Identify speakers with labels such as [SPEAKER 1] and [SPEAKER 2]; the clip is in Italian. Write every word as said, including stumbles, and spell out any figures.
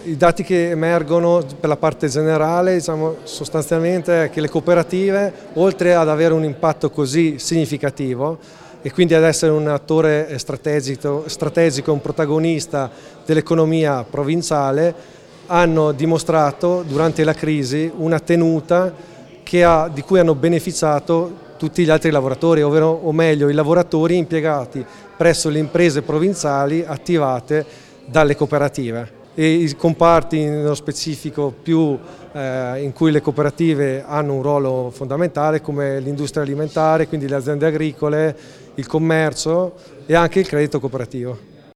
[SPEAKER 1] I dati che emergono per la parte generale, diciamo, sostanzialmente è che le cooperative, oltre ad avere un impatto così significativo e quindi ad essere un attore strategico, strategico un protagonista dell'economia provinciale, hanno dimostrato durante la crisi una tenuta che ha, di cui hanno beneficiato tutti gli altri lavoratori, ovvero, o meglio i lavoratori impiegati presso le imprese provinciali attivate dalle cooperative. E i comparti nello specifico più eh, in cui le cooperative hanno un ruolo fondamentale, come l'industria alimentare, quindi le aziende agricole, il commercio e anche il credito cooperativo.